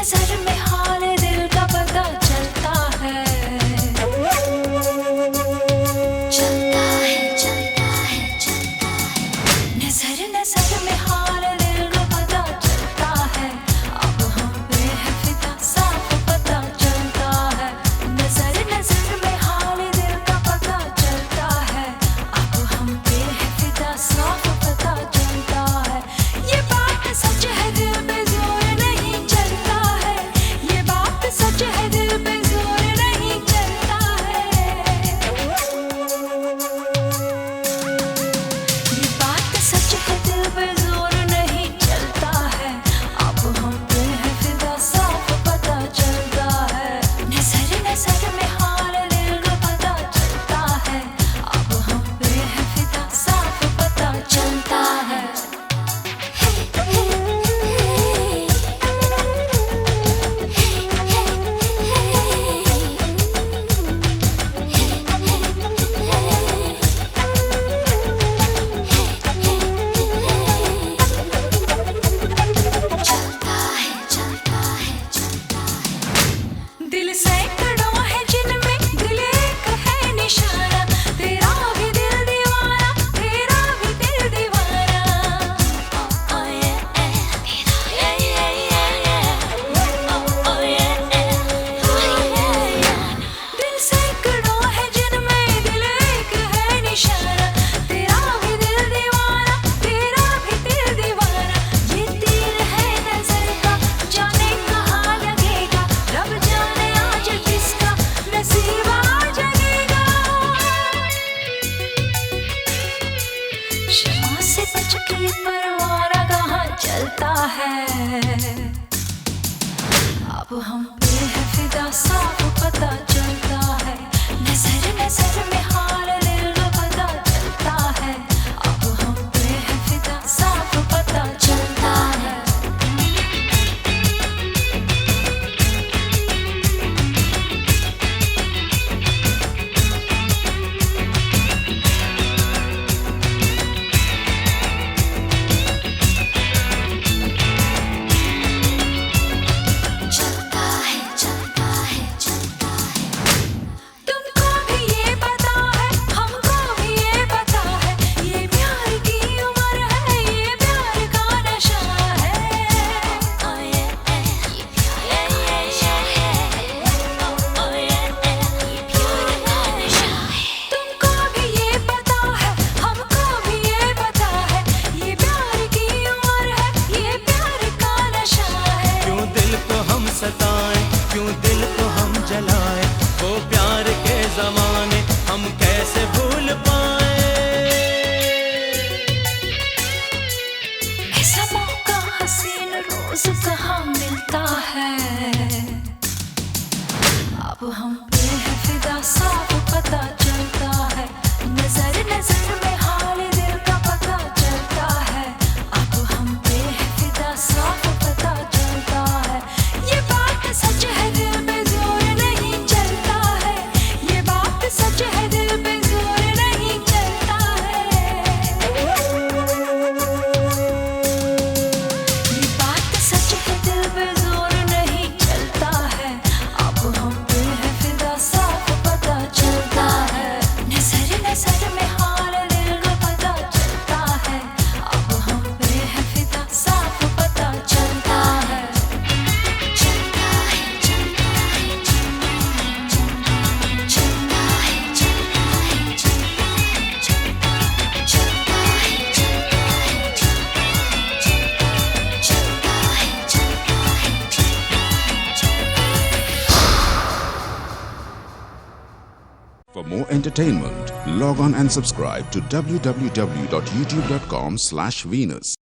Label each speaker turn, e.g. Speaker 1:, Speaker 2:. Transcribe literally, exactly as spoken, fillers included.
Speaker 1: नजर में हाल दिल का पता चलता है, चलता है, चलता है, चलता है। नजर नजर में हाल दिल का पता चलता है, अब हम पे है फिदा साफ पता चलता है। नजर नजर में हाल दिल का पता चलता है, अब हम पे है फिदा साफ पता चलता है। ये बात सच है दिल पे जोर नहीं चलता है, ये बात सच है दिल पे जोर नहीं चलता है। ये बात सच है दिल पे जोर नहीं चलता है, अब हम पे है फिदा साफ पता चलता है। नजर नजर में हाल दिल का पता चलता है, अब हम पे है फिदा साफ पता चलता है। चलता है, चलता है, चलता है। दिल सैकड़ों है जिनमें दिल एक है निशाना, तेरा भी दिल दीवाना, तेरा भी दिल दीवाना। ओ ये ए ये ये ये ओ ये ए दिल सैकड़ों है जिनमें दिल एक है निशाना, तेरा भी दिल दीवाना, तेरा भी दिल दीवाना। ये तीर है नजर का, जाने कहाँ लगेगा, रब जाने आज किसका नसीब आ जगेगा। शमा से बच के परवाना कहाँ चलता है, अब हम पे है फिदा साफ पता चलता है। नजर नजर में हाल दिल का पता चलता है, अब हम पे है फिदा साफ पता चलता है। चलता है, चलता है, चलता है। तुमको भी ये पता है, हमको भी ये पता है, ये प्यार की उम्र है, ये प्यार का नशा है। ओ ये ए ये प्यार का नशा है, ओ ये ए ये प्यार का नशा है। तुमको भी ये पता है, हमको भी ये पता है, ये प्यार की उम्र है, ये प्यार का नशा है।
Speaker 2: क्यों दिल को हम सताएं, क्यों दिल को हम जलाएं, वो प्यार के जमाने हम कैसे भूल पाए।
Speaker 1: ऐसा मौका हसीन रोज कहाँ मिलता है, अब हम पे है फिदा साफ पता चलता है। नजर नजर में हाल दिल का पता चलता है, अब हम पे है फिदा साफ पता चलता है। ये बात सच है दिल पे जोर नहीं चलता है, ये बात सच है दिल पे जोर नहीं चलता है। ये बात सच है दिल पे जोर नहीं चलता है, अब हम पे है फिदा साफ पता चलता है। नजर नजर में हाल दिल का पता चलता है, अब हम पे है फिदा साफ पता चलता है। चलता है, चलता है, चलता है, चलता है, चलता है, चलता है, चलता है, चलता है, चलता है, चलता है, चलता है, चलता है।
Speaker 3: For more entertainment, log on and subscribe to w w w dot youtube dot com slash Venus.